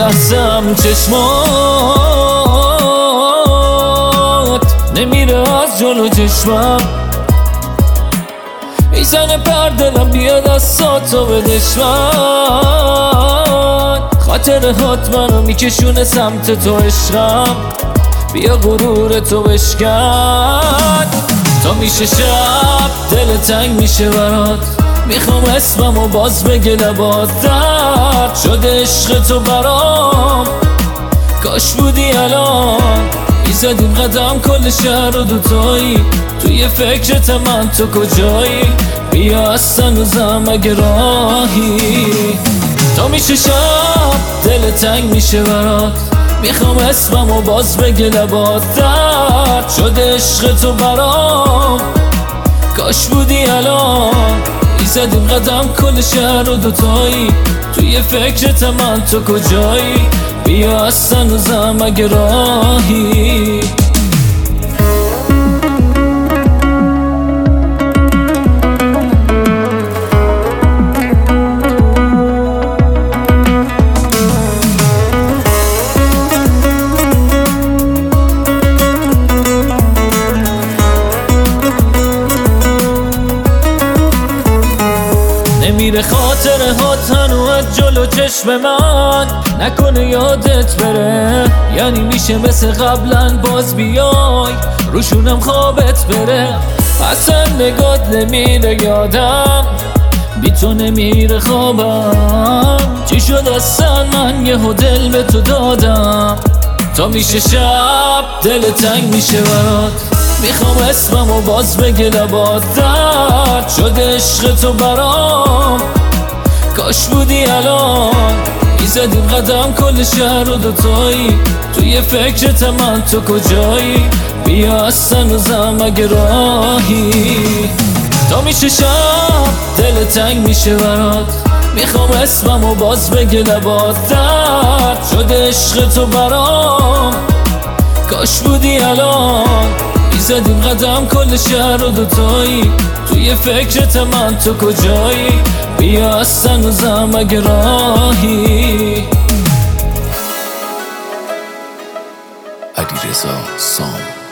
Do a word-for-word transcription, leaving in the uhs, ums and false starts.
لحظه هم چشمات نمیره از جلو چشمم، میزنه پر دلم بیاد از ساتو به دشمن. خاطرهات منو میکشونه سمت تو عشقم، بیا غرور تو بشکن. تا میشه شب دل تنگ میشه برات، میخوام اسممو باز بگه لبات. درد شده عشق تو برام، کاش بودی الان. میزدیم قدم کل شهر رو دوتایی، توی فکرت من تو کجایی؟ بیا از هنوزم اگه راهی. تا میشه شب دل تنگ میشه برات، میخوام اسممو باز بگه لبات. درد شده عشق تو برام، کاش بودی الان. میزدیم قدم کل شهر رو دوتایی، توی فکرت من تو کجایی؟ بیا از هنوزم اگه راهی. نمیره خاطره ها تنو از جلو چشم من، نکنه یادت بره. یعنی میشه مثل قبلا باز بیای روشونم خوابت بره. اصلا نگات نمیره یادم، بی تو نمیره خوابم. چی شد اصلا من یه دل به تو دادم؟ تا میشه شب دل تنگ میشه برات، میخوام اسممو باز بگه لبات. درد شده عشق تو برام، کاش بودی الان. میزدیم قدم کل شهر رو دوتایی، توی فکرت من تو کجایی؟ بیا از هنوزم اگه راهی. تا میشه شب دل تنگ میشه برات، میخوام اسممو باز بگه لبات. درد شده عشق تو برام، کاش بودی الان. میزدیم قدم کل شهر رو دوتایی، توی فکرت من تو کجایی؟ بیا از هنوزم اگه راهی. علیرضا سام